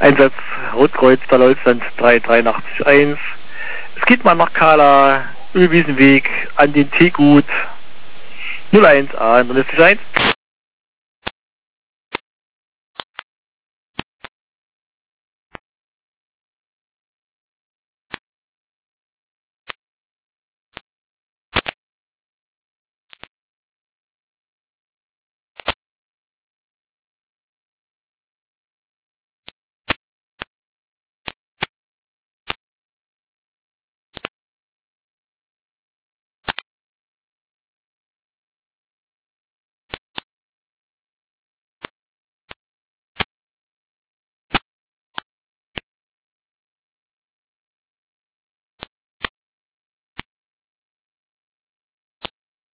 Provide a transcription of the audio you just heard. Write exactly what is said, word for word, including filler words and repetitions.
Einsatz Rotkreuz, da Deutschland drei drei acht eins. Es geht mal nach Kala, Ölwiesenweg, an den Teegut null eins A, neunundneunzig eins.